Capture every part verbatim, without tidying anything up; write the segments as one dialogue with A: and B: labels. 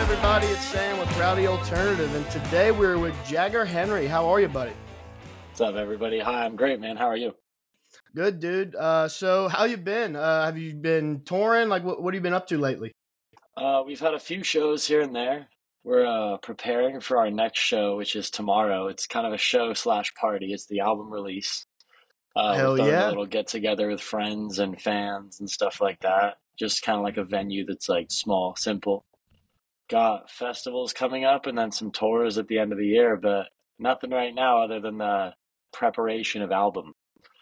A: everybody? It's Sam with Rowdy Alternative, and today we're with Jagger Henry. How are you, buddy?
B: What's up, everybody? Hi, I'm great, man. How are you?
A: Good, dude. Uh, so how you been? Uh, have you been touring? Like, what what have you been up to lately?
B: Uh, we've had a few shows here and there. We're uh, preparing for our next show, which is tomorrow. It's kind of a show slash party. It's the album release. Uh, we're
A: Hell
B: throwing a
A: yeah.
B: little get together with friends and fans and stuff like that. Just kind of like a venue that's like small, simple. Got festivals coming up and then some tours at the end of the year, but nothing right now other than the preparation of album.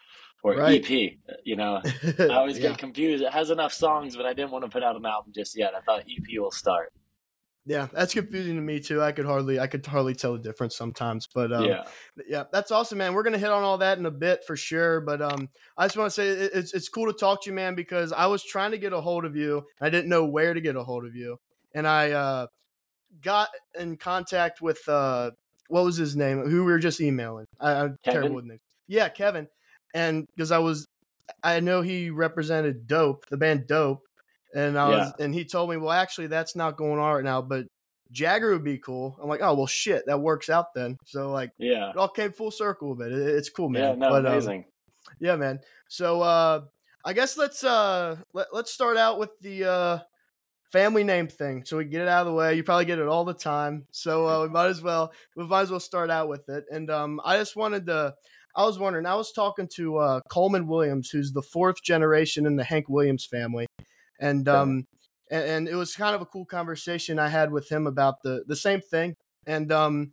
B: Or
A: Right.
B: E P. You know, I always
A: Yeah.
B: get confused. It has enough songs, but I didn't want to put out an album just yet. I thought E P will start.
A: Yeah, that's confusing to me too. I could hardly I could hardly tell the difference sometimes. But um
B: Yeah.
A: yeah, that's awesome, man. We're gonna hit on all that in a bit for sure. But um I just want to say it- it's it's cool to talk to you, man, because I was trying to get a hold of you. I didn't know where to get a hold of you. And I uh got in contact with uh what was his name? Who we were just emailing. I, I'm terrible
B: Kevin?
A: with names. Yeah, Kevin. And because I was I know he represented Dope, the band Dope, and I
B: Yeah.
A: was and he told me, well, actually, that's not going on right now, but Jagger would be cool. I'm like, oh well, shit, that works out then. So like,
B: Yeah.
A: it all came full circle with it. It- It's cool,
B: Yeah.
A: man.
B: No,
A: But um,
B: amazing.
A: yeah, man. So uh, I guess let's uh let, let's start out with the uh family name thing, so we get it out of the way. You probably get it all the time, so uh, we might as well we might as well start out with it. And um, I just wanted to. I was wondering. I was talking to uh, Coleman Williams, who's the fourth generation in the Hank Williams family, and
B: Okay.
A: um, and, and it was kind of a cool conversation I had with him about the the same thing. And um,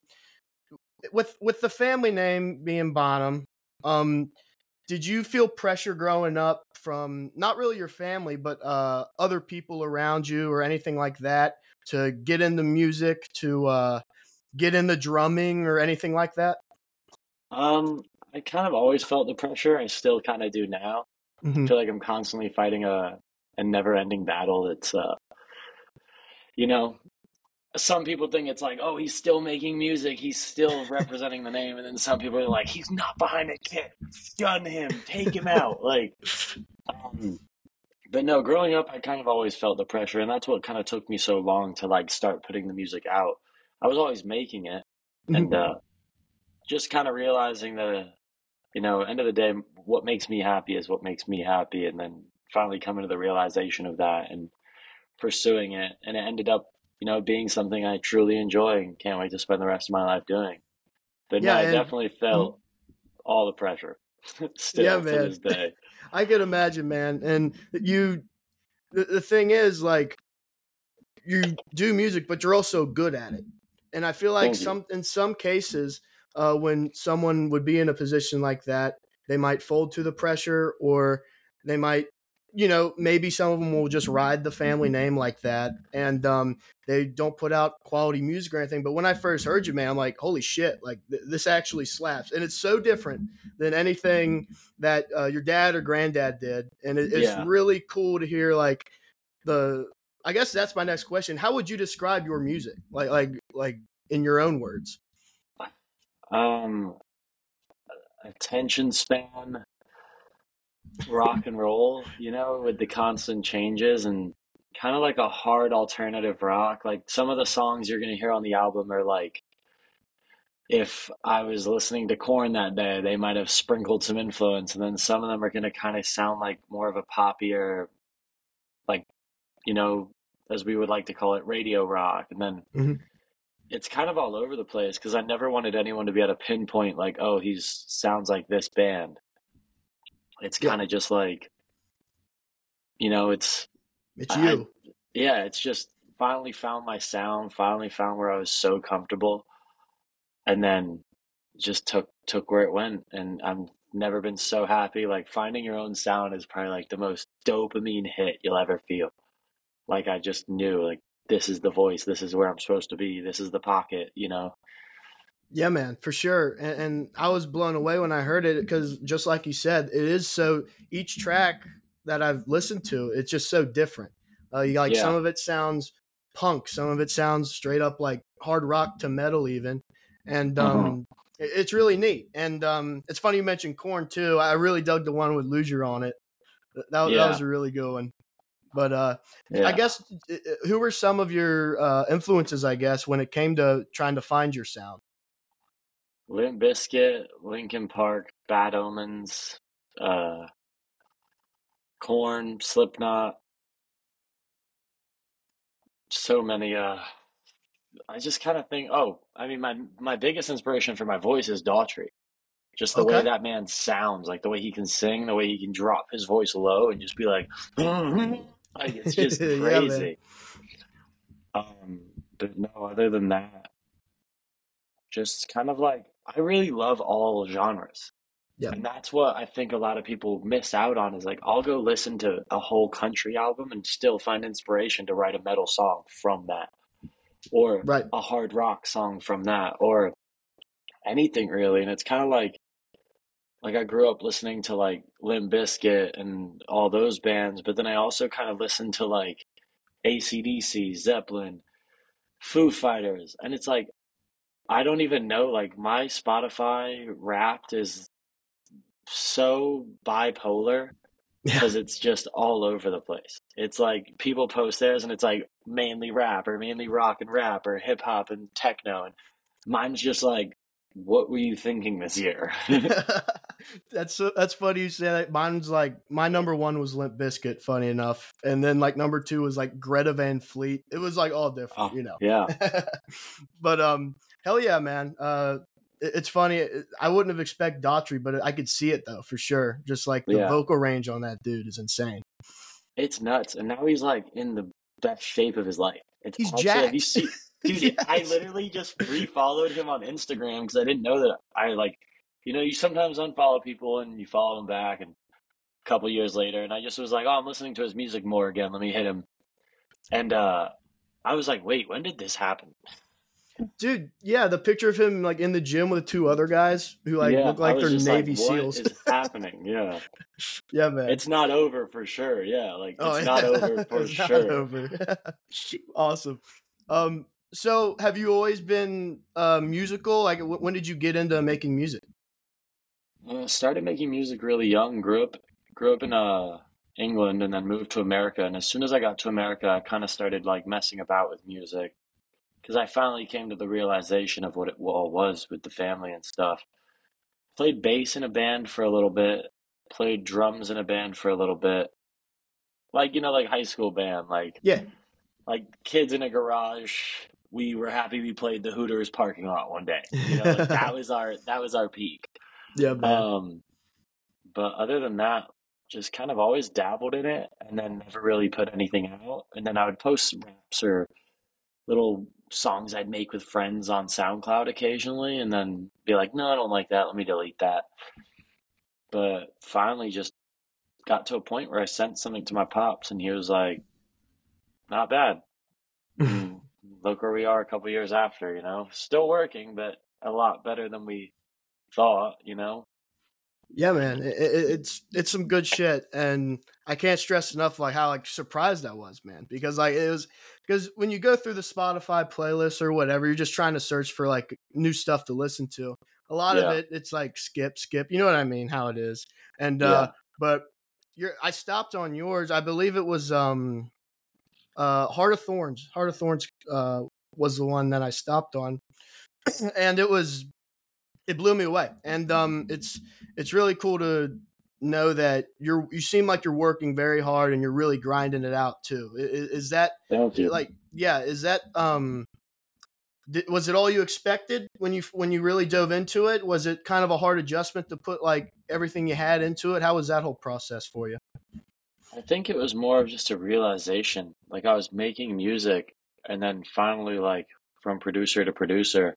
A: with with the family name being Bonham, um, did you feel pressure growing up from not really your family, but uh, other people around you or anything like that to get into music, to uh, get into drumming or anything like that?
B: Um, I kind of always felt the pressure. I still kind of do now. I
A: Hmm.
B: feel like I'm constantly fighting a, a never-ending battle that's, uh, you know, some people think it's like, oh, he's still making music, he's still representing the name, and then some people are like, he's not behind a kit, shun him, take him out. Like, um, But no, growing up, I kind of always felt the pressure, and that's what kind of took me so long to like start putting the music out. I was always making it, and
A: Hmm.
B: uh, just kind of realizing that, you know, end of the day, what makes me happy is what makes me happy, and then finally coming to the realization of that and pursuing it, and it ended up, you know, being something I truly enjoy and can't wait to spend the rest of my life doing. But no,
A: Yeah,
B: I
A: and
B: definitely
A: mhm.
B: felt all the pressure
A: Yeah,
B: still to
A: man,
B: this day.
A: I could imagine, man. And you, the, the thing is, like, you do music, but you're also good at it. And I feel like
B: Thank you.
A: some in some cases, uh, when someone would be in a position like that, they might fold to the pressure, or they might, you know, maybe some of them will just ride the family name like that, and um, they don't put out quality music or anything. But when I first heard you, man, I'm like, holy shit, like th- this actually slaps, and it's so different than anything that uh, your dad or granddad did, and it, it's
B: Yeah.
A: really cool to hear like the I guess that's my next question. How would you describe your music? Like like like in your own words.
B: Um, Attention span, rock and roll, you know, with the constant changes and kind of like a hard alternative rock. Like some of the songs you're going to hear on the album are like, if I was listening to Korn that day, they might have sprinkled some influence, and then some of them are going to kind of sound like more of a poppier, like, you know, as we would like to call it, radio rock. And then
A: Hmm.
B: it's kind of all over the place because I never wanted anyone to be able to pinpoint, like, oh, he sounds like this band. It's
A: Yeah,
B: kind of just like, you know, it's
A: it's
B: I, I
A: you.
B: yeah, it's just finally found my sound, finally found where I was so comfortable, and then just took took where it went, and I'm never been so happy. Like finding your own sound is probably like the most dopamine hit you'll ever feel. Like I just knew like this is the voice, this is where I'm supposed to be, this is the pocket, you know.
A: Yeah, man, for sure. And, and I was blown away when I heard it because, just like you said, it is so. Each track that I've listened to, it's just so different. Uh, you like some
B: Yeah.
A: of it sounds punk, some of it sounds straight up like hard rock to metal, even. And
B: Hmm.
A: um, it- it's really neat. And um, it's funny you mentioned Corn too. I really dug the one with Luger on it. That that
B: Yeah.
A: was a really good one. But uh, I
B: Yeah.
A: guess uh, who were some of your uh, influences? I guess when it came to trying to find your sound.
B: Limp Bizkit, Linkin Park, Bad Omens, uh, Korn, Slipknot, so many. Uh, I just kind of think, oh, I mean, my my biggest inspiration for my voice is Daughtry. Just the way
A: Okay.
B: that man sounds, like the way he can sing, the way he can drop his voice low and just be like, like it's just
A: Yeah, man.
B: crazy. Um, but no, other than that, just kind of like I really love all genres.
A: Yep.
B: And that's what I think a lot of people miss out on is like I'll go listen to a whole country album and still find inspiration to write a metal song from that, or
A: Right.
B: a hard rock song from that, or anything really. And it's kind of like like I grew up listening to like Limp Bizkit and all those bands, but then I also kind of listened to like A C D C, Zeppelin, Foo Fighters, and it's like I don't even know, like my Spotify Wrapped is so bipolar
A: Yeah.
B: because it's just all over the place. It's like people post theirs and it's like mainly rap or mainly rock and rap or hip hop and techno, and mine's just like, what were you thinking this year?
A: that's so, that's funny you say that. Mine's like my number one was Limp Bizkit, funny enough, and then like number two was like Greta Van Fleet. It was like all different,
B: Oh,
A: you know.
B: yeah.
A: But um, hell yeah, man. Uh, it- it's funny. It- I wouldn't have expected Daughtry, but I could see it though for sure. Just like the
B: Yeah.
A: vocal range on that dude is insane.
B: It's nuts. And now he's like in the best shape of his life. It's
A: He's
B: absolutely, have you
A: jacked.
B: seen, dude, I
A: Yes.
B: literally just re-followed him on Instagram because I didn't know that I like, you know, you sometimes unfollow people and you follow them back and a couple years later. And I just was like, oh, I'm listening to his music more again. Let me hit him. And uh, I was like, wait, when did this happen?
A: Dude, yeah, the picture of him like in the gym with two other guys who like
B: Yeah,
A: look
B: I
A: like
B: was
A: they're
B: just like,
A: Navy
B: what
A: SEALs.
B: is happening? Yeah.
A: Yeah, man.
B: It's not over for sure. Yeah, like
A: Oh
B: it's not over
A: yeah,
B: for
A: it's not
B: sure.
A: over. Awesome. Um, so have you always been uh, musical? Like, w- when did you get into making music?
B: Uh, started making music really young. Grew up, grew up in uh England, and then moved to America. And as soon as I got to America, I kind of started like messing about with music because I finally came to the realization of what it all was with the family and stuff. Played bass in a band for a little bit. Played drums in a band for a little bit. Like you know, like high school band, like
A: Yeah.
B: like kids in a garage. We were happy we played the Hooters parking lot one day. You know, like that was our that was our peak.
A: Yeah, man.
B: Um, But other than that, just kind of always dabbled in it and then never really put anything out. And then I would post raps or little songs I'd make with friends on SoundCloud occasionally and then be like, no, I don't like that. Let me delete that. But finally just got to a point where I sent something to my pops and he was like, not bad. And look where we are a couple years after, you know, still working, but a lot better than we thought, you know?
A: Yeah, man, it, it, it's it's some good shit, and I can't stress enough like how like surprised I was, man, because like it was because when you go through the Spotify playlist or whatever, you're just trying to search for like new stuff to listen to. A lot of
B: Yeah.
A: it, it's like skip, skip. You know what I mean? How it is, and uh,
B: Yeah.
A: but you're I stopped on yours. I believe it was um uh Heart of Thorns. Heart of Thorns uh was the one that I stopped on, and it was it blew me away. And um, it's it's really cool to know that you're you seem like you're working very hard and you're really grinding it out too. Is, is that
B: Thank you.
A: like yeah? Is that um? Did, was it all you expected when you when you really dove into it? Was it kind of a hard adjustment to put like everything you had into it? How was that whole process for you?
B: I think it was more of just a realization. Like I was making music and then finally like from producer to producer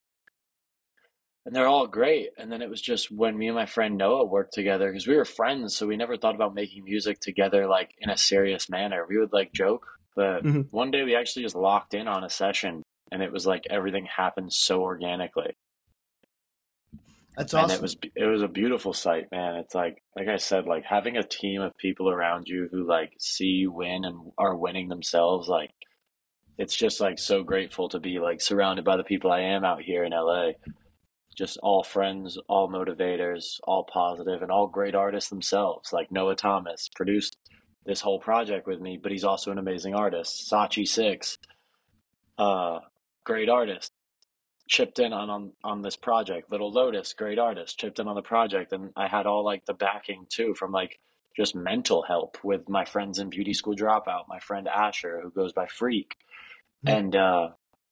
B: and they're all great. And then it was just when me and my friend Noah worked together because we were friends, so we never thought about making music together like in a serious manner. We would like joke, but
A: Mm-hmm.
B: one day we actually just locked in on a session and it was like everything happened so organically.
A: That's
B: And it
A: awesome.
B: was it was a beautiful sight, man. It's like like I said, like having a team of people around you who like see you win and are winning themselves, like it's just like so grateful to be like surrounded by the people I am out here in L A. Just all friends, all motivators, all positive, and all great artists themselves. Like Noah Thomas produced this whole project with me, but he's also an amazing artist. Sachi Six, uh, great artist, chipped in on, on on this project. Little Lotus, great artist, chipped in on the project, and I had all like the backing too from like just mental help with my friends in Beauty School Dropout, my friend Asher who goes by Freak, and uh,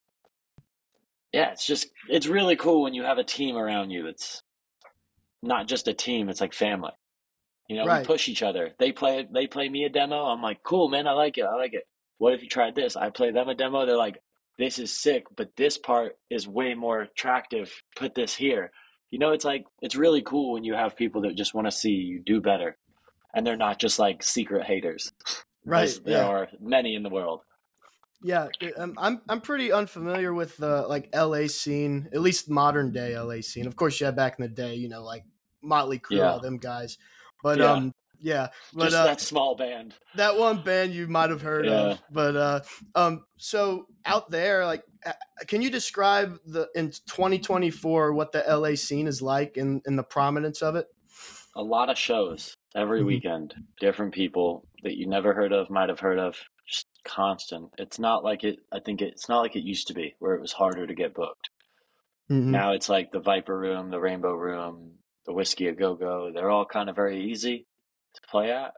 B: yeah, it's just it's really cool when you have a team around you that's not just a team; it's like family. You know, we
A: Right.
B: push each other. They play they play me a demo. I'm like, cool, man, I like it. I like it. What if you tried this? I play them a demo. They're like, this is sick, but this part is way more attractive. Put this here. You know, it's like it's really cool when you have people that just want to see you do better, and they're not just like secret haters,
A: Right.
B: as there
A: Yeah.
B: are many in the world.
A: Yeah, um, I'm I'm pretty unfamiliar with the like L A scene, at least modern day L A scene. Of course, yeah, back in the day, you know, like Motley Crue, all
B: Yeah,
A: them guys. But
B: yeah.
A: um, yeah, but
B: Just
A: uh,
B: that small band.
A: that one band you might have heard
B: Yeah.
A: of. But uh, um, so out there, like, uh, can you describe the in twenty twenty-four what the L A scene is like and, and the prominence of it?
B: A lot of shows every
A: Hmm.
B: weekend, different people that you never heard of, might have heard of, just constant. It's not like it, I think it's not like it used to be where it was harder to get booked.
A: Hmm.
B: Now it's like the Viper Room, the Rainbow Room, the Whiskey a Go Go. They're all kind of very easy to play at.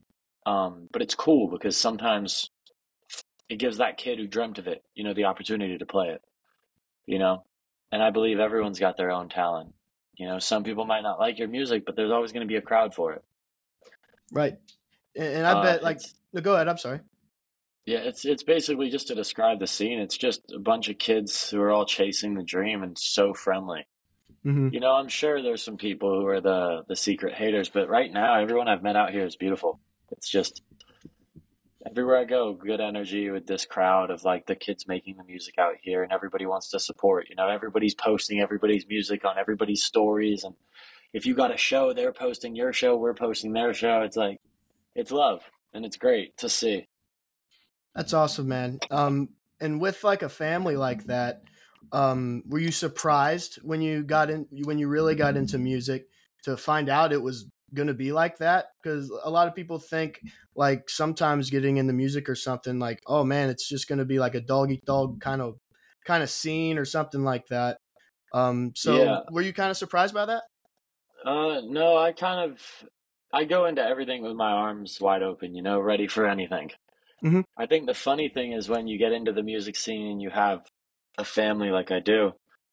B: Um, but it's cool because sometimes it gives that kid who dreamt of it, you know, the opportunity to play it, you know? And I believe everyone's got their own talent. You know, some people might not like your music, but there's always going to be a crowd for it.
A: Right, and, and I
B: Uh,
A: bet like
B: it's
A: no, go ahead. I'm sorry.
B: Yeah, it's it's basically just to describe the scene. It's just a bunch of kids who are all chasing the dream and so friendly.
A: Hmm.
B: You know, I'm sure there's some people who are the the secret haters, but right now everyone I've met out here is beautiful. It's just everywhere I go, good energy with this crowd of like the kids making the music out here and everybody wants to support. You know, everybody's posting everybody's music on everybody's stories, and if you got a show, they're posting your show, we're posting their show. It's like it's love and it's great to see.
A: That's awesome, man. Um, and with like a family like that, um, were you surprised when you got in when you really got into music to find out it was gonna be like that? Because a lot of people think like sometimes getting into music or something like, oh man, it's just gonna be like a dog eat dog kind of kind of scene or something like that. Um, so
B: Yeah.
A: were you kind of surprised by that?
B: Uh, no, I kind of I go into everything with my arms wide open, you know, ready for anything.
A: Hmm.
B: I think the funny thing is when you get into the music scene and you have a family like I do,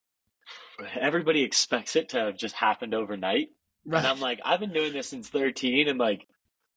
B: everybody expects it to have just happened overnight. And I'm
A: Right.
B: like, I've been doing this since thirteen and like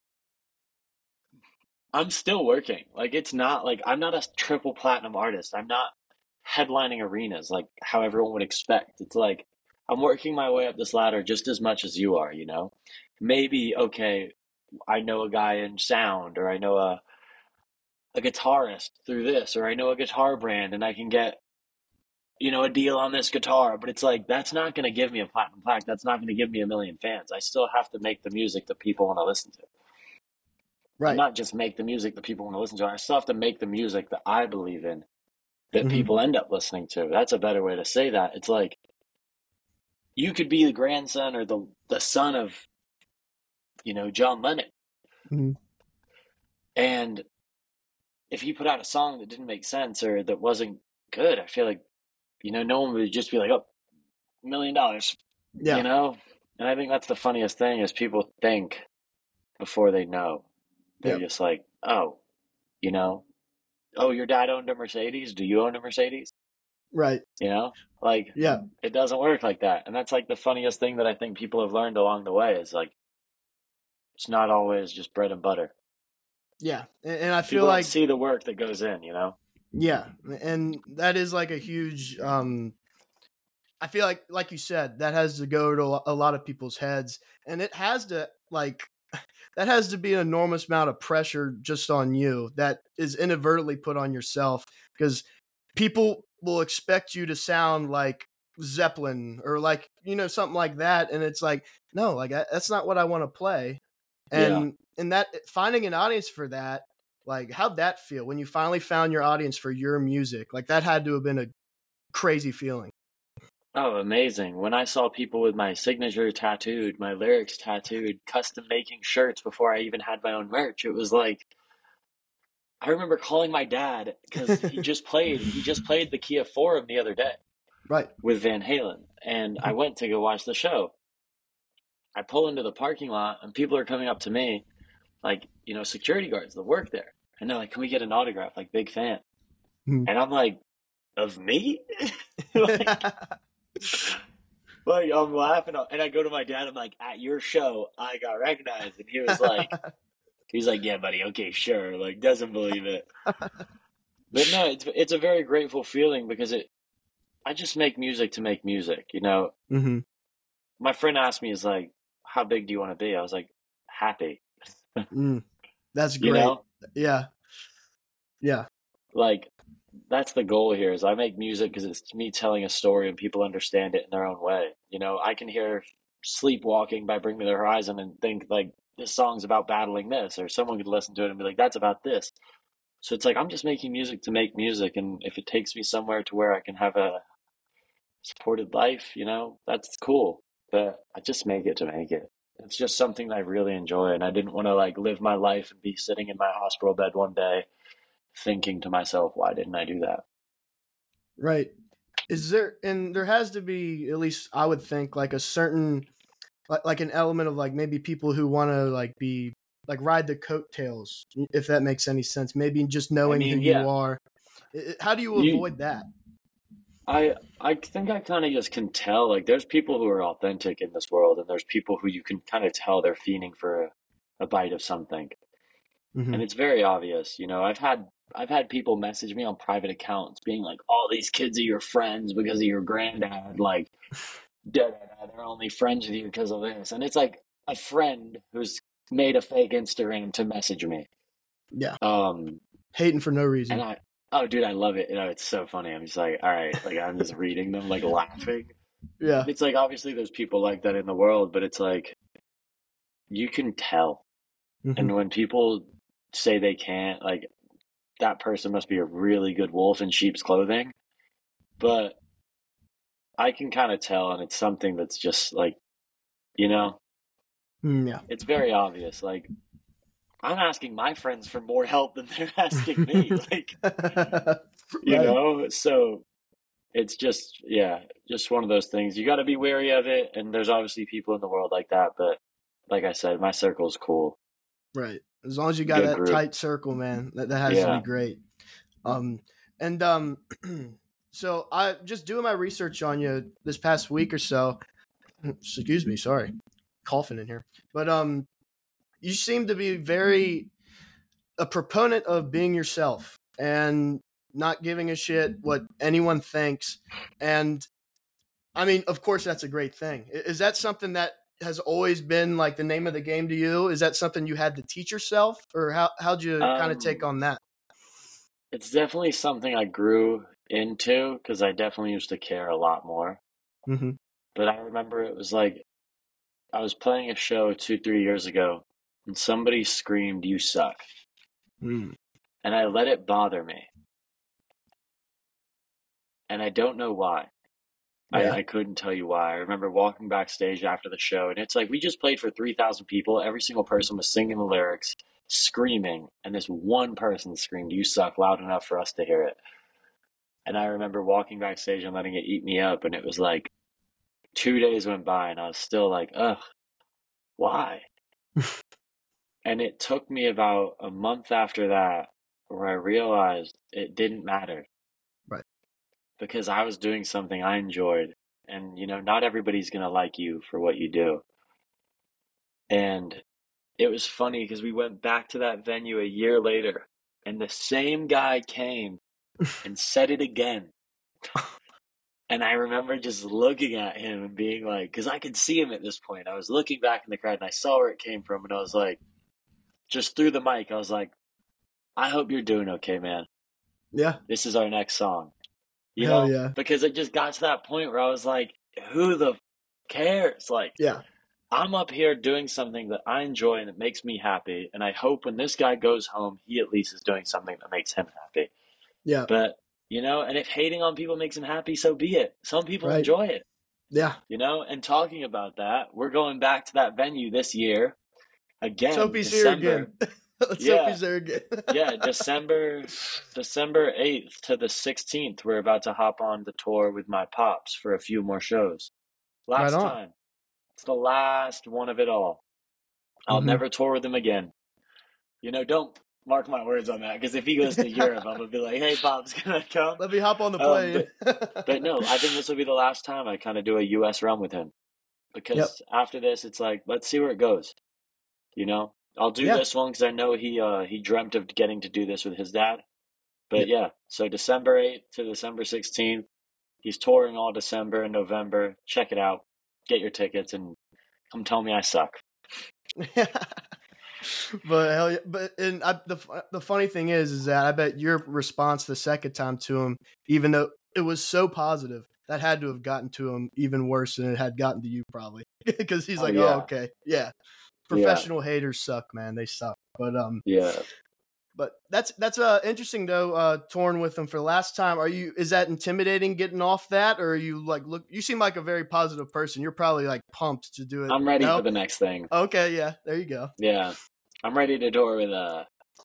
B: I'm still working. Like it's not like I'm not a triple platinum artist. I'm not headlining arenas like how everyone would expect. It's like I'm working my way up this ladder just as much as you are, you know? Maybe, okay, I know a guy in sound, or I know a, a guitarist through this, or I know a guitar brand and I can get, you know, a deal on this guitar. But it's like, that's not going to give me a platinum plaque. That's not going to give me a million fans. I still have to make the music that people want to listen to. And
A: Right.
B: not just make the music that people want to listen to. I still have to make the music that I believe in that
A: Hmm.
B: people end up listening to. That's a better way to say that. It's like, you could be the grandson or the, the son of, you know, John Lennon.
A: Hmm.
B: And if he put out a song that didn't make sense or that wasn't good, I feel like, you know, no one would just be like, oh, a million dollars, you
A: Yeah.
B: know? And I think that's the funniest thing is people think before they know. They're
A: Yeah.
B: just like, oh, you know, oh, your dad owned a Mercedes. Do you own a Mercedes?
A: Right.
B: You know, like
A: Yeah.
B: it doesn't work like that. And that's like the funniest thing that I think people have learned along the way is like, it's not always just bread and butter.
A: Yeah. And, and I feel
B: People don't
A: like
B: see the work that goes in, you know?
A: yeah, and that is like a huge um I feel like like you said that has to go to a lo- a lot of people's heads and it has to like that has to be an enormous amount of pressure just on you that is inadvertently put on yourself because people will expect you to sound like Zeppelin or like you know something like that and it's like no like I, that's not what I want to play
B: Yeah.
A: and and that finding an audience for that like how'd that feel when you finally found your audience for your music like that had to have been a crazy feeling.
B: Oh, amazing. When I saw people with my signature tattooed, my lyrics tattooed, custom making shirts before I even had my own merch, it was like, I remember calling my dad because he just played, he just played the Kia Forum the other day
A: Right.
B: with Van Halen. And I went to go watch the show. I pull into the parking lot and people are coming up to me, like, you know, security guards that work there. And they're like, can we get an autograph? Like, big fan.
A: Mhm.
B: And I'm like, of me? like, like I'm laughing, and I go to my dad. I'm like, at your show, I got recognized, and he was like, he's like, yeah, buddy, okay, sure. Like, doesn't believe it. But no, it's it's a very grateful feeling because it. I just make music to make music. You know,
A: hmm
B: my friend asked me, "Is like, how big do you want to be?" I was like, happy.
A: Mm, that's
B: You
A: great.
B: know,
A: Yeah. Yeah.
B: like that's the goal here. Is I make music because it's me telling a story and people understand it in their own way. You know, I can hear Sleepwalking by Bring Me the Horizon and think like this song's about battling this, or someone could listen to it and be like, that's about this. So it's like I'm just making music to make music, and if it takes me somewhere to where I can have a supported life, you know, that's cool. But I just make it to make it. It's just something that I really enjoy, and I didn't want to like live my life and be sitting in my hospital bed one day thinking to myself, why didn't I do that?
A: Right. Is there, and there has to be, at least I would think, like a certain, like, like an element of like maybe people who want to like be, like ride the coattails, if that makes any sense. Maybe just
B: I
A: knowing who
B: mean,
A: you
B: yeah,
A: are. I- How do you
B: you,
A: avoid that?
B: I, I think I kind of just can tell. Like, there's people who are authentic in this world, and there's people who you can kind of tell they're fiending for a, a bite of something,
A: hmm
B: and it's very obvious. You know, I've had I've had people message me on private accounts being like, "All these kids are your friends because of your granddad." Like, da, da, da, they're only friends with you because of this. And it's like a friend who's made a fake Instagram to message me.
A: Yeah.
B: Um,
A: Hating for no
B: and
A: reason.
B: I, oh, dude, I love it. You know, it's so funny. I'm just like, all right, like I'm just reading them, like laughing.
A: Yeah.
B: It's like obviously there's people like that in the world, but it's like you can tell.
A: hmm
B: And when people say they can't, like that person must be a really good wolf in sheep's clothing. But I can kind of tell, and it's something that's just like, you know,
A: Mm, yeah.
B: it's very obvious. Like I'm asking my friends for more help than they're asking me. Like, you
A: right.
B: know, so it's just, yeah, just one of those things. You got to be wary of it. And there's obviously people in the world like that. But like I said, my circle is cool.
A: Right. As long as you got
B: Good
A: that
B: group.
A: tight circle, man, that, that has to be
B: Yeah.
A: great. Um, and um, so I just doing my research on you this past week or so. Excuse me, sorry, coughing in here. But um, you seem to be very a proponent of being yourself and not giving a shit what anyone thinks. And I mean, of course, that's a great thing. Is that something that has always been like the name of the game to you? Is that something you had to teach yourself, or how how'd you kind of take
B: Um,
A: on that?
B: it's definitely something I grew into because I definitely used to care a lot more.
A: Mm-hmm.
B: But I remember it was like I was playing a show two, three years ago and somebody screamed, "You suck."
A: Mm,
B: And I let it bother me. And I don't know why. I,
A: yeah.
B: I couldn't tell you why. I remember walking backstage after the show, and it's like we just played for three thousand people. Every single person was singing the lyrics, screaming, and this one person screamed, "You suck," loud enough for us to hear it. And I remember walking backstage and letting it eat me up, and it was like two days went by, and I was still like, ugh, why? And it took me about a month after that where I realized it didn't matter
A: Right.
B: because I was doing something I enjoyed. And, you know, not everybody's going to like you for what you do. And it was funny because we went back to that venue a year later and the same guy came and said it again. And I remember just looking at him and being like, because I could see him at this point. I was looking back in the crowd and I saw where it came from. And I was like, just through the mic, I was like, I hope you're doing okay, man.
A: Yeah.
B: This is our next song, you
A: Hell
B: know?
A: yeah.
B: Because it just got to that point where I was like, who the cares? Like,
A: Yeah.
B: I'm up here doing something that I enjoy and that makes me happy. And I hope when this guy goes home, he at least is doing something that makes him happy.
A: Yeah.
B: But you know, and if hating on people makes him happy, so be it. Some people
A: Right.
B: enjoy it,
A: Yeah.
B: you know, and talking about that, we're going back to that venue this year
A: Let's hope
B: again,
A: he's here again.
B: December.
A: Let's hope
B: Yeah,
A: he's there again.
B: yeah, December December eighth to the sixteenth, we're about to hop on the tour with my pops for a few more shows.
A: Right
B: Last
A: on.
B: time. It's the last one of it all. I'll
A: Mm-hmm.
B: never tour with him again. You know, don't mark my words on that, because if he goes to Europe, I'm gonna be like, "Hey, Bob's gonna come."
A: Let me hop on the
B: Um,
A: plane.
B: but but no, I think this will be the last time I kind of do a U S run with him,
A: Yep.
B: because after this, it's like, let's see where it goes. You know, I'll do
A: Yeah.
B: this one because I know he uh he dreamt of getting to do this with his dad.
A: Yeah.
B: But yeah, so December eighth to December sixteenth, he's touring all December and November. Check it out, get your tickets, and come tell me I suck.
A: But hell yeah, but and I, the the funny thing is, is that I bet your response the second time to him, even though it was so positive, that had to have gotten to him even worse than it had gotten to you, probably, because he's
B: Oh
A: like, oh,
B: yeah,
A: okay, yeah,
B: yeah,
A: professional haters suck, man, they suck. But um,
B: yeah.
A: but that's that's uh interesting though. Uh, torn with him for the last time. Are you? Is that intimidating getting off that, or are you like look? You seem like a very positive person. You're probably like pumped to do it.
B: I'm ready for
A: No,
B: the next thing.
A: okay, yeah, there you go.
B: Yeah, I'm ready to tour with uh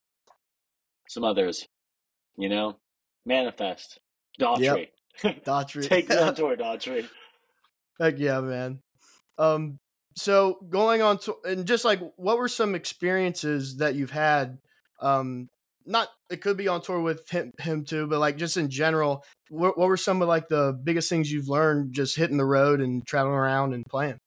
B: some others. You know, Manifest,
A: Yep,
B: Daughtry.
A: Daughtry.
B: Take me on tour, Daughtry.
A: Heck yeah, man. Um, so going on to and just like what were some experiences that you've had? Um, not it could be on tour with him, him too, but like just in general, what, what were some of like the biggest things you've learned just hitting the road and traveling around and playing?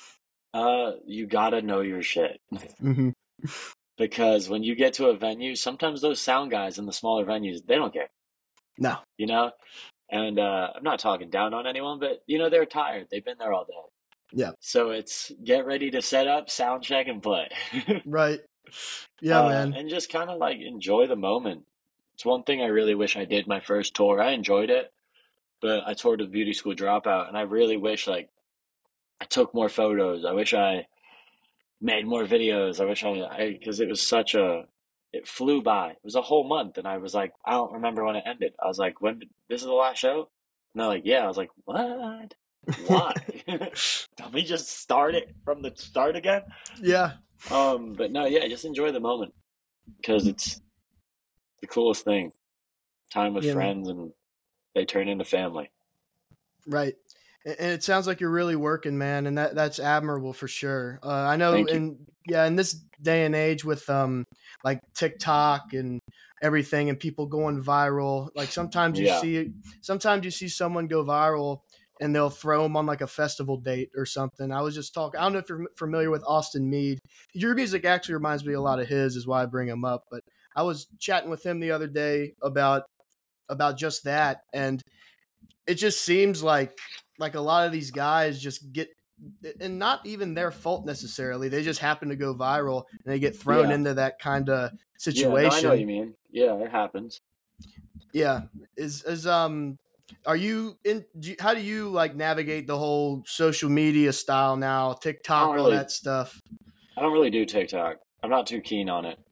B: Uh, you gotta know your shit.
A: Mm-hmm.
B: Because when you get to a venue, sometimes those sound guys in the smaller venues, they don't care,
A: No.
B: you know? And uh, I'm not talking down on anyone, but, you know, they're tired. They've been there all day.
A: Yeah.
B: So it's get ready to set up, sound check, and play.
A: Right. Yeah,
B: uh,
A: man.
B: and just kind of like enjoy the moment. It's one thing I really wish I did my first tour. I enjoyed it, but I toured with Beauty School Dropout, and I really wish, like, I took more photos. I wish I made more videos. I wish I, because it was such a, it flew by. It was a whole month, and I was like, I don't remember when it ended. I was like, when, this is the last show? And they're like, yeah. I was like, what? Why? Don't we just start it from the start again?
A: Yeah.
B: Um, but no, yeah, just enjoy the moment, because it's the coolest thing. Time with
A: Yeah, man.
B: friends, and they turn into family.
A: Right. And it sounds like you're really working, man, and that that's admirable for sure. Uh, I know,
B: Thank you.
A: in yeah, in this day and age with um like TikTok and everything, and people going viral, like sometimes you
B: Yeah.
A: see sometimes you see someone go viral and they'll throw them on like a festival date or something. I was just talking. I don't know if you're familiar with Austin Mead. Your music actually reminds me a lot of his, is why I bring him up. But I was chatting with him the other day about about just that, and it just seems like like a lot of these guys just get, and not even their fault necessarily, they just happen to go viral and they get thrown
B: Yeah.
A: into that kind of
B: Yeah. No, I know what
A: situation.
B: you mean. Yeah, it happens.
A: Yeah, is is um are you in do you, how do you like navigate the whole social media style now,
B: I don't
A: TikTok, all
B: really,
A: that stuff?
B: I don't really do TikTok. I'm not too keen on it.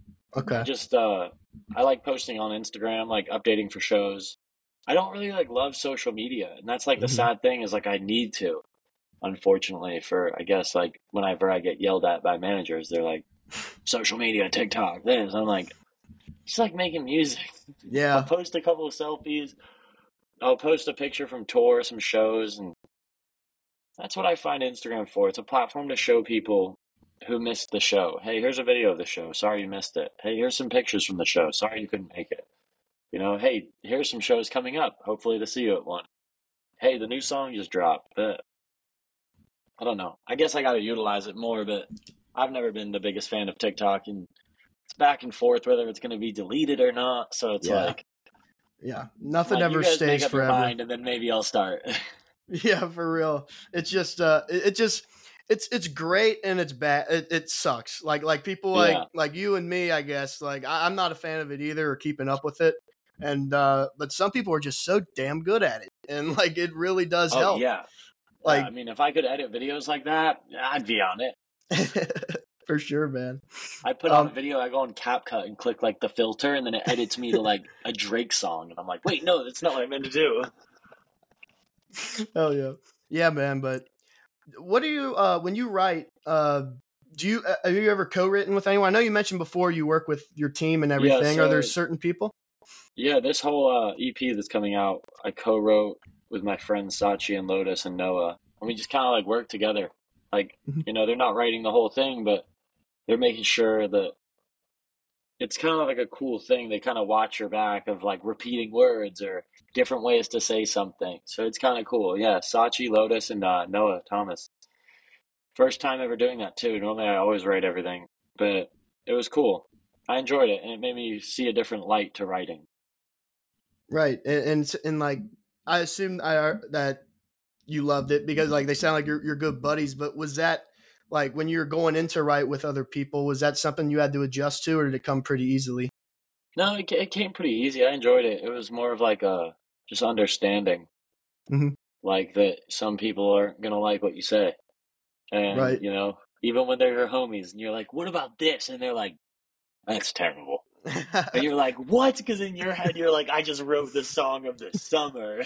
B: I
A: Okay.
B: just, uh, I like posting on Instagram, like updating for shows. I don't really like love social media, and that's like the
A: Hmm.
B: sad thing, is like I need to, unfortunately, for I guess like whenever I get yelled at by managers, they're like, social media, TikTok, this. I'm like, just like making music. I'll
A: Yeah.
B: post a couple of selfies. I'll post a picture from tour, some shows, and that's what I find Instagram for. It's a platform to show people who missed the show. Hey, here's a video of the show. Sorry you missed it. Hey, here's some pictures from the show. Sorry you couldn't make it. You know, hey, here's some shows coming up. Hopefully to see you at one. Hey, the new song just dropped. But I don't know. I guess I got to utilize it more, but I've never been the biggest fan of TikTok, and it's back and forth whether it's going to be deleted or not. So it's
A: Yeah.
B: like,
A: Yeah.
B: I'm
A: Nothing
B: like, you
A: ever
B: guys make
A: stays
B: up your
A: forever.
B: mind, and then maybe I'll start.
A: Yeah, for real. It's just uh it, it just it's it's great and it's bad. It, it sucks. Like like people like
B: Yeah.
A: like you and me, I guess. Like I, I'm not a fan of it either or keeping up with it. And uh but some people are just so damn good at it. And like it really does
B: Oh,
A: help.
B: yeah. Uh, I
A: Like
B: mean, if I could edit videos like that, I'd be on it.
A: For sure, man.
B: I put on a
A: Um,
B: video, I go on CapCut and click like the filter, and then it edits me to like a Drake song, and I'm like, wait, no, that's not what I meant to do.
A: hell yeah, yeah, man. But what do you uh when you write? Uh, do you uh, have you ever co-written with anyone? I know you mentioned before you work with your team and
B: Yeah,
A: everything. Are there
B: so
A: certain people?
B: yeah, this whole uh, E P that's coming out, I co-wrote with my friends Sachi and Lotus and Noah, and we just kind of like work together. Like,
A: Mhm.
B: you know, they're not writing the whole thing, but they're making sure that it's kind of like a cool thing. They kind of watch your back of like repeating words or different ways to say something. So it's kind of cool. Yeah, Sachi, Lotus, and uh, Noah Thomas. First time ever doing that too. Normally I always write everything, but it was cool. I enjoyed it, and it made me see a different light to writing.
A: Right, and, and s- and like I assume I uh, that you loved it because like they sound like you're you're good buddies. But was that like when you were going into write with other people? Was that something you had to adjust to, or did it come pretty easily?
B: No, it, it came pretty easy. I enjoyed it. It was more of like a just understanding,
A: Hmm.
B: like that some people aren't gonna like what you say, and
A: Right.
B: you know, even when they're your homies, and you're like, "What about this?" and they're like, "That's terrible." And you're like, what? Because in your head, you're like, I just wrote the song of the summer.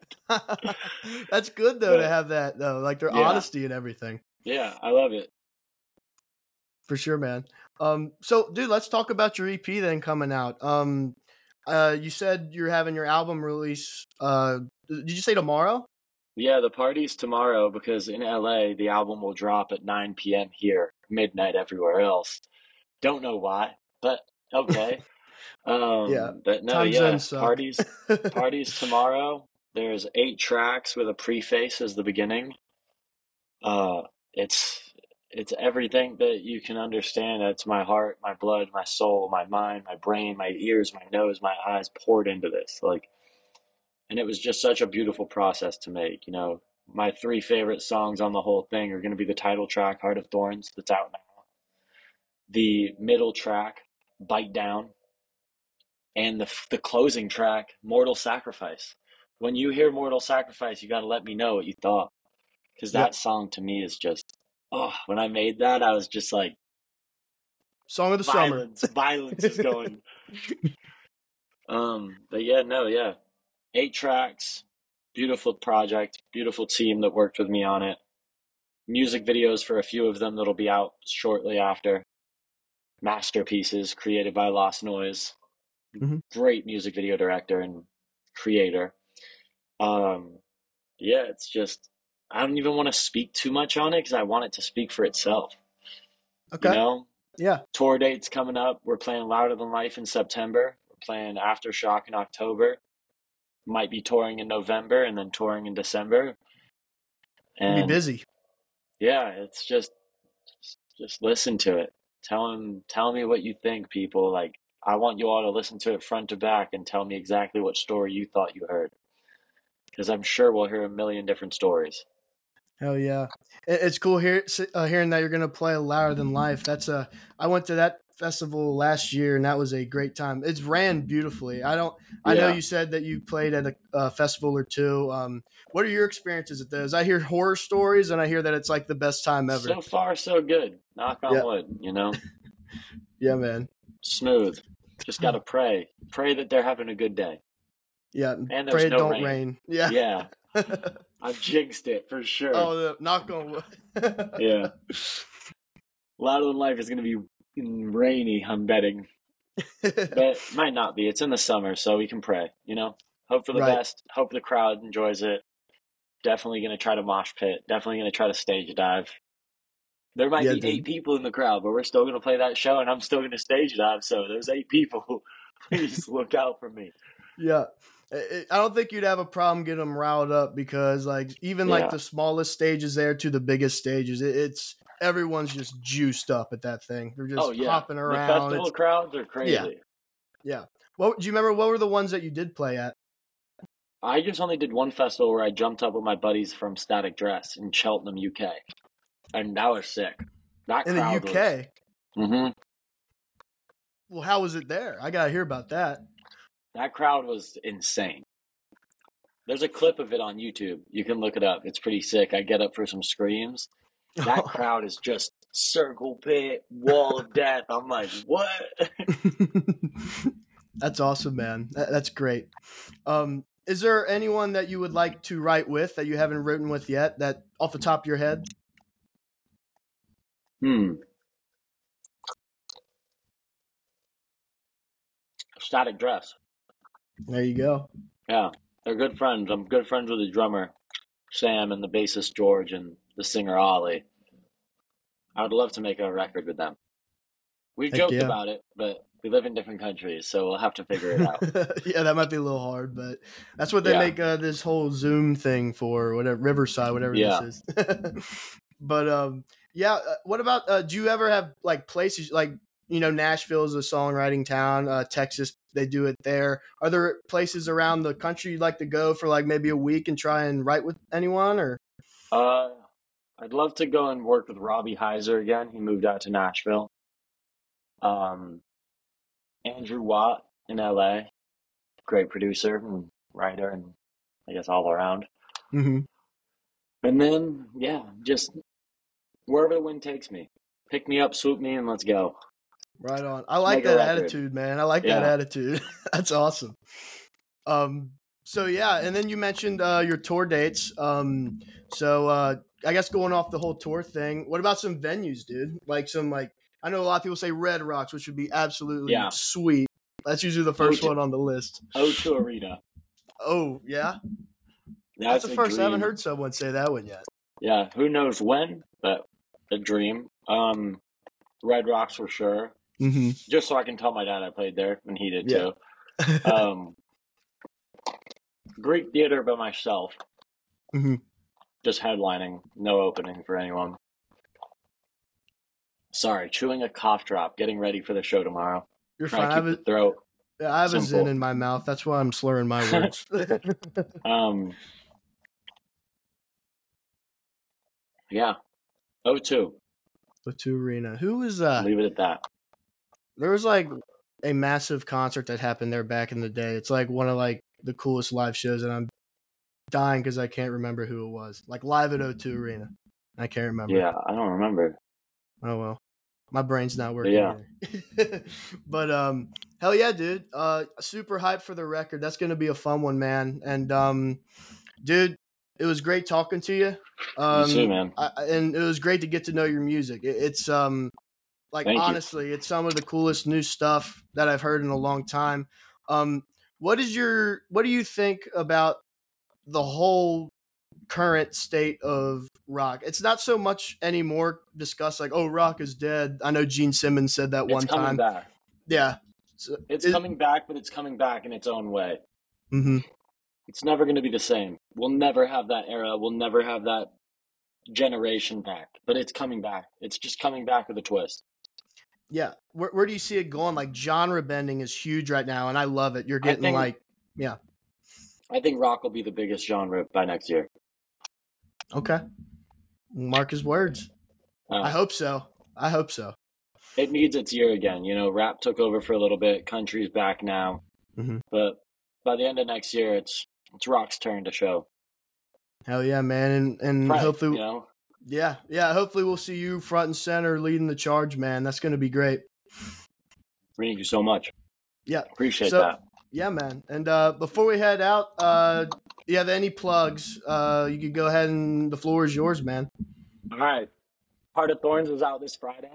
A: That's good though to
B: But
A: have that though, like their
B: yeah,
A: honesty and everything.
B: yeah, I love it.
A: For sure, man. Um, so dude, let's talk about your E P then coming out. Um, uh, you said you're having your album release. Uh, did you say tomorrow?
B: Yeah, the party's tomorrow because in L A, the album will drop at nine p m here, midnight everywhere else. Don't know why, but okay.
A: Yeah,
B: Um, but no,
A: time
B: yeah,
A: zones suck.
B: parties, parties tomorrow. There's eight tracks with a preface as the beginning. Uh, it's it's everything that you can understand. It's my heart, my blood, my soul, my mind, my brain, my ears, my nose, my eyes poured into this. Like, and it was just such a beautiful process to make. You know, my three favorite songs on the whole thing are going to be the title track, "Heart of Thorns," that's out now, the middle track, "Bite Down," and the the closing track, "Mortal Sacrifice." When you hear "Mortal Sacrifice," you got to let me know what you thought, because
A: Yep.
B: that song to me is just, oh, when I made that, I was just like,
A: Song of the summer.
B: violence, violence is going. Um, but yeah, no, yeah, eight tracks, beautiful project, beautiful team that worked with me on it. Music videos for a few of them that'll be out shortly after. Masterpieces created by Lost Noise.
A: Mhm.
B: Great music video director and creator. Um, yeah, it's just, I don't even want to speak too much on it because I want it to speak for itself. You
A: Okay.
B: know,
A: Yeah.
B: tour dates coming up. We're playing Louder Than Life in September. We're playing Aftershock in October. Might be touring in November and then touring in December.
A: You'll be
B: And
A: busy.
B: yeah, it's just just, just listen to it. Tell them, tell me what you think, people. Like, I want you all to listen to it front to back and tell me exactly what story you thought you heard, because I'm sure we'll hear a million different stories.
A: Hell yeah. It, it's cool hear, uh, hearing that you're gonna play Louder Than Life. That's a. I went to that festival last year and that was a great time. It's ran beautifully. I don't. I know
B: Yeah.
A: you said that you played at a, a festival or two. Um, what are your experiences at those? I hear horror stories and I hear that it's like the best time ever.
B: So far, so good. Knock on
A: Yeah.
B: wood, you know?
A: Yeah, man.
B: Smooth. Just gotta pray. Pray that they're having a good day.
A: Yeah.
B: And there's
A: Pray it
B: no
A: don't
B: rain.
A: rain. Yeah.
B: Yeah. I've jinxed it for sure.
A: Oh, the, knock on wood.
B: Yeah. Louder Than Life is gonna be rainy, I'm betting. But might not be. It's in the summer, so we can pray, you know? Hope for the
A: Right.
B: best. Hope the crowd enjoys it. Definitely gonna try to mosh pit. Definitely gonna try to stage dive. There might
A: Yeah,
B: be eight
A: dude.
B: people in the crowd, but we're still gonna play that show and I'm still gonna stage dive, so there's eight people. Please look out for me.
A: Yeah. I I don't think you'd have a problem getting them riled up because, like, even like
B: Yeah.
A: the smallest stages there to the biggest stages, it, it's everyone's just juiced up at that thing. They're
B: Oh
A: just
B: yeah.
A: hopping
B: The
A: around.
B: festival
A: It's
B: crowds are
A: yeah,
B: crazy.
A: yeah. What do you remember? What were the ones that you did play at
B: I just only did one festival where I jumped up with my buddies from Static Dress in Cheltenham, U K. And that was sick. That
A: in the
B: crowd was
A: U K?
B: hmm
A: Well, how was it there? I gotta hear about that.
B: that crowd was insane. There's a clip of it on YouTube. You can look it up. It's pretty sick. I get up for some screams. That crowd is just circle pit, wall of death. I'm like, what?
A: That's awesome, man. That, that's great. Um, is there anyone that you would like to write with that you haven't written with yet? That off the top of your head?
B: Hmm. Static Dress.
A: There you go.
B: Yeah, they're good friends. I'm good friends with the drummer Sam and the bassist George and the singer Ollie. I would love to make a record with them. We've
A: Heck
B: joked
A: yeah.
B: about it, but we live in different countries, so we'll have to figure it out.
A: Yeah, that might be a little hard, but that's what they
B: Yeah,
A: make uh, this whole Zoom thing for, whatever Riverside, whatever this
B: yeah.
A: is. But um, yeah. Uh, what about? Uh, do you ever have like places like you know Nashville is a songwriting town? Uh, Texas, they do it there. Are there places around the country you'd like to go for like maybe a week and try and write with anyone? Or
B: Uh, I'd love to go and work with Robbie Heiser again. He moved out to Nashville. Um, Andrew Watt in L A, great producer and writer, and I guess all around.
A: Mhm.
B: And then, yeah, just wherever the wind takes me. Pick me up, swoop me, and let's go.
A: Right on. I
B: Let's
A: like
B: make a
A: that
B: record.
A: attitude, man. I like that
B: Yeah,
A: attitude. That's awesome. Um, so yeah, and then you mentioned uh, your tour dates. Um, so uh, I guess going off the whole tour thing, what about some venues, dude? Like some like I know a lot of people say Red Rocks, which would be absolutely
B: yeah.
A: sweet. That's usually the first
B: O two,
A: one on the list.
B: O two Arena.
A: Oh yeah, that's the
B: That's a
A: first. I haven't
B: dream.
A: heard someone say that one yet.
B: Yeah, who knows when, but a dream. Um, Red Rocks for sure.
A: Mm-hmm.
B: Just so I can tell my dad I played there, and he did
A: Yeah.
B: too. Um, Greek Theater by myself,
A: Mm-hmm.
B: just headlining, no opening for anyone. Sorry, chewing a cough drop, getting ready for the show tomorrow.
A: You're
B: Trying
A: fine.
B: to
A: I have
B: keep the
A: a,
B: throat
A: I have a Zin
B: simple.
A: in my mouth. That's why I'm slurring my words.
B: um, yeah, O two.
A: O two Arena. Who was uh?
B: Leave it at that.
A: There was like a massive concert that happened there back in the day. It's like one of like the coolest live shows, and I'm dying because I can't remember who it was. Like live at O two Arena. I can't remember.
B: Yeah, I don't remember.
A: Oh well, my brain's not
B: But
A: working
B: yeah,
A: either. But um, hell yeah, dude. Uh, super hyped for the record. That's gonna be a fun one, man. And um, dude, it was great talking to you.
B: you too,
A: Um,
B: man.
A: I, and it was great to get to know your music. It, it's um, like
B: Thank you.
A: honestly, it's some of the coolest new stuff that I've heard in a long time. Um, what is your what do you think about the whole current state of rock? It's not so much anymore discussed like, oh, rock is dead. I know Gene Simmons said that
B: It's
A: one
B: coming
A: time.
B: back.
A: Yeah. So
B: It's
A: it,
B: coming back, but it's coming back in its own way.
A: mm-hmm.
B: It's never going to be the same. We'll never have that era. We'll never have that generation back. But it's coming back. It's just coming back with a twist.
A: Yeah. Where, where do you see it going? Like genre bending is huge right now, and I love it. You're
B: I
A: getting
B: think
A: like, yeah.
B: I think rock will be the biggest genre by next year.
A: Okay. Mark his words.
B: Uh,
A: I hope so. I hope so.
B: it needs its year again. You know, rap took over for a little bit. Country's back now.
A: Mm-hmm.
B: But by the end of next year, it's it's rock's turn to show.
A: Hell yeah, man. And and
B: Pray,
A: hopefully
B: you know.
A: yeah, yeah, hopefully we'll see you front and center leading the charge, man. That's gonna be great.
B: Thank you so much.
A: Yeah.
B: Appreciate
A: So
B: that.
A: yeah, man. And uh before we head out, uh you have any plugs, uh you could go ahead and the floor is yours, man.
B: All right. Heart of Thorns is out this Friday.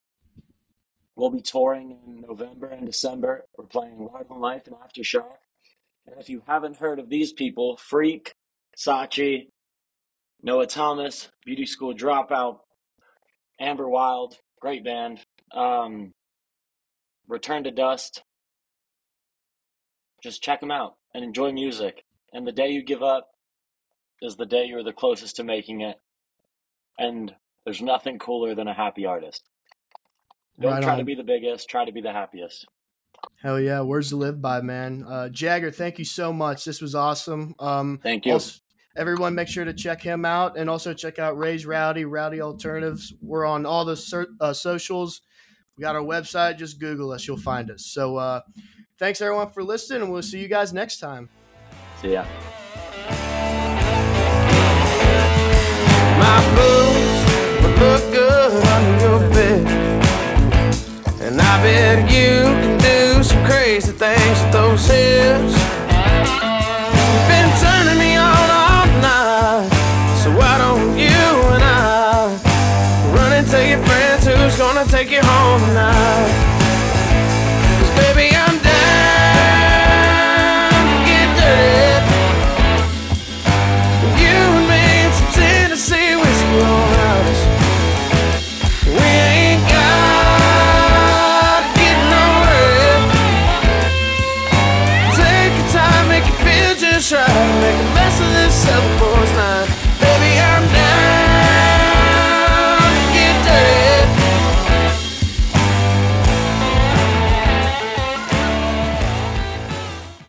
B: We'll be touring in November and December. We're playing Live on Life and Aftershock. And if you haven't heard of these people, Freak, Sachi, Noah Thomas, Beauty School Dropout, Amber Wild, great band. Um, Return to Dust. Just check them out and enjoy music. And the day you give up is the day you're the closest to making it. And there's nothing cooler than a happy artist. Don't
A: Right
B: try to
A: on.
B: be the biggest, try to be the happiest.
A: Hell yeah, words to live by, man. Uh Jagger, thank you so much. This was awesome. Um
B: Thank you.
A: also everyone make sure to check him out and also check out Ray's Rowdy, Rowdy Alternatives. We're on all the ser- uh, socials. We got our website. Just Google us. You'll find us. So uh, thanks, everyone, for listening, and we'll see you guys next time.
B: See ya.